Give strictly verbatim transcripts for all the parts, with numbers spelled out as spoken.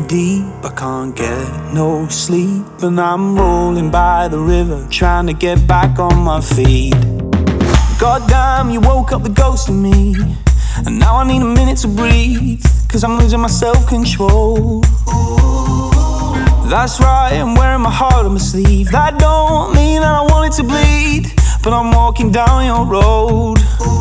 deep, I can't get no sleep, and I'm rolling by the river, trying to get back on my feet. Goddamn, you woke up the ghost in me, and now I need a minute to breathe, cause I'm losing my self-control. That's right, I'm wearing my heart on my sleeve. That don't mean that I want it to bleed, but I'm walking down your road.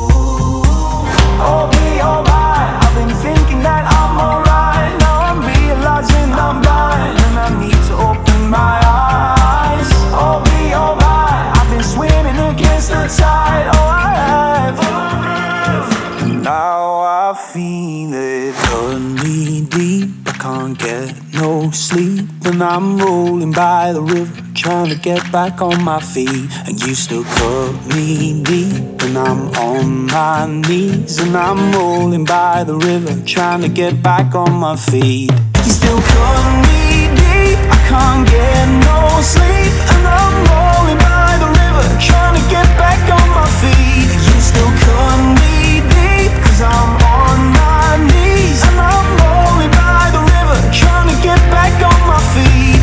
Oh me, oh my, I've been thinking that I'm alright. Now I'm realizing I'm blind, and I need to open my eyes. Oh me, oh my, I've been swimming against the tide. Oh I have, and now I feel it cut me deep. I can't get no sleep, and I'm rolling by the river, trying to get back on my feet. And you still cut me deep, and I'm on my knees, and I'm rolling by the river, trying to get back on my feet. You still cut me deep, I can't get no sleep, and I'm rolling by the river, trying to get back on my feet. You still cut me deep, cause I'm on my knees, and I'm rolling by the river, trying to get back on my feet.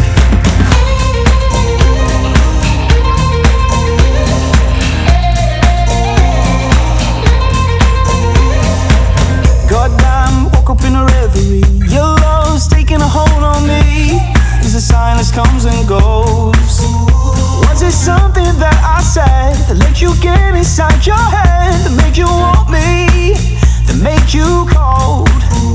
Goddamn, woke up in a reverie. Your love's taking a hold on me. It's a sign that comes and goes. Was it something that I said that let you get inside your head, that made you want me, that made you cold?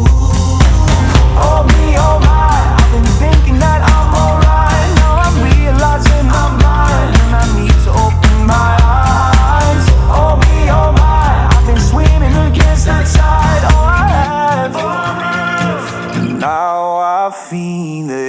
Oh me, oh my, I've been thinking that I'm alright. Now I'm realizing I'm blind, and I need to open my eyes. Oh me, oh my, I've been swimming against the tide. Oh I have, and now I feel it